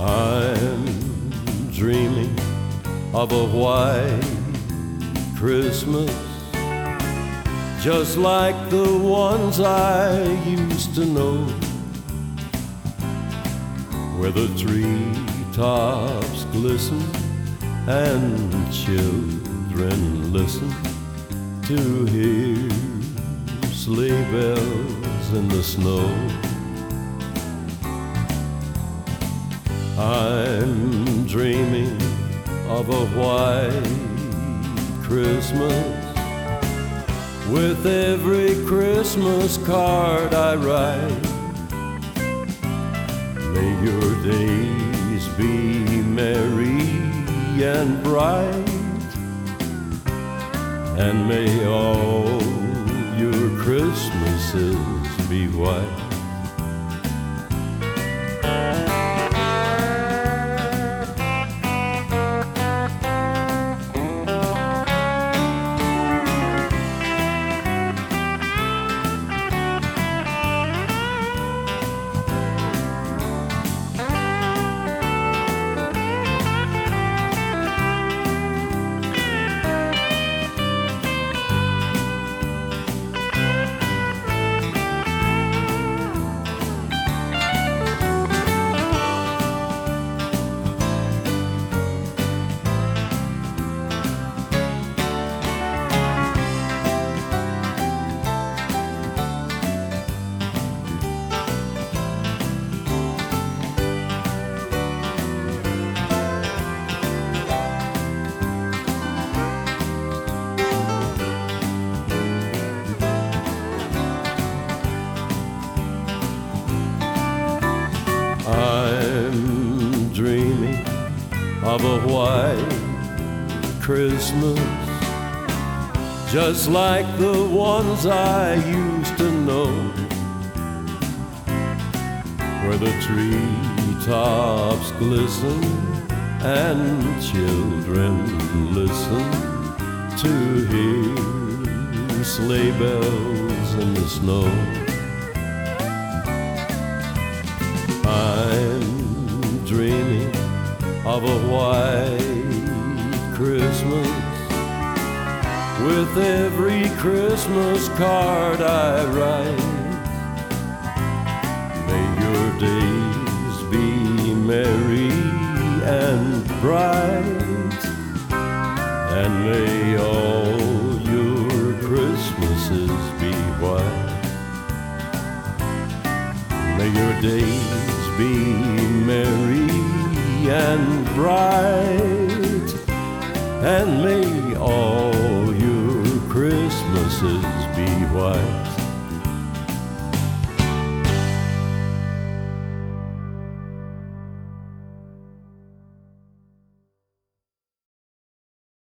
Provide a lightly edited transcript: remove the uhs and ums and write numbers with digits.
I'm dreaming of a white Christmas, just like the ones I used to know, where the treetops glisten and children listen to hear sleigh bells in the snow. I'm dreaming of a white Christmas, with every Christmas card I write. May your days be merry and bright, and may all your Christmases be white. I'm dreaming of a white Christmas, just like the ones I used to know, where the treetops glisten and children listen to hear sleigh bells in the snow. I'm dreaming of a white Christmas, with every Christmas card I write. May your days be merry and bright, and may all your Christmases be white. May your days be merry and bright, and may all your Christmases be white.